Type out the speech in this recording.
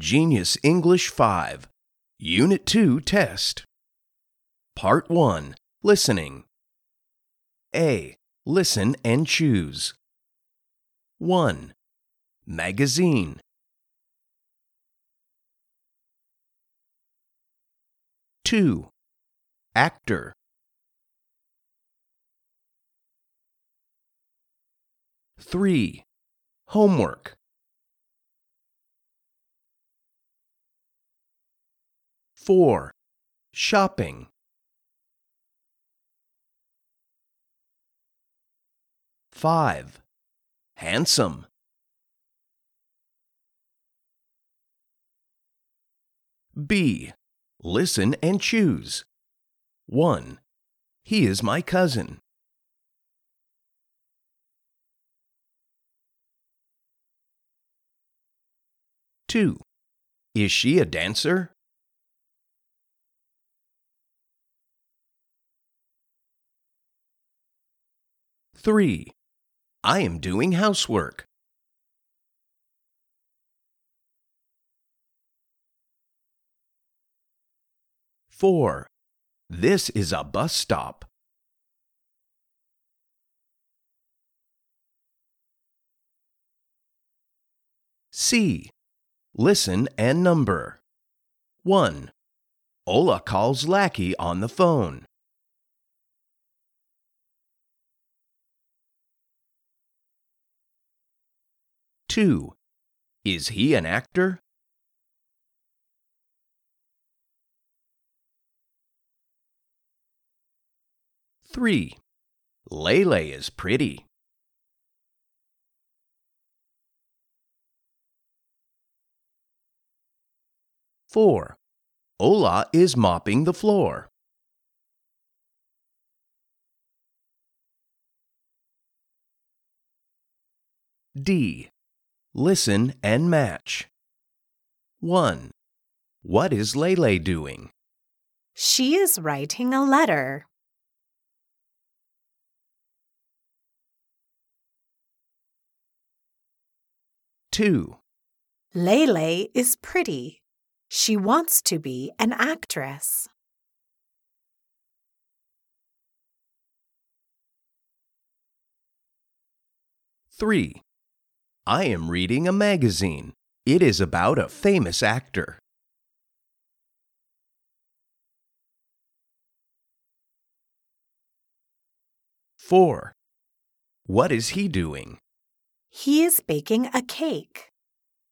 Genius English 5, Unit 2 Test. Part 1. Listening. A. Listen and choose. 1. Magazine. 2. Actor. 3. Homework. 4. Shopping. 5. Handsome. B. Listen and choose. 1. He is my cousin. 2. Is she a dancer? 3. I am doing housework. 4. This is a bus stop. 'C. Listen and number. 1. Ola calls Lackey on the phone. 2. Is he an actor? 3. Lele is pretty. 4. Ola is mopping the floor. D. Listen and match. 1. What is Lele doing? She is writing a letter. 2. Lele is pretty. She wants to be an actress. 3. I am reading a magazine. It is about a famous actor. 4. What is he doing? He is baking a cake.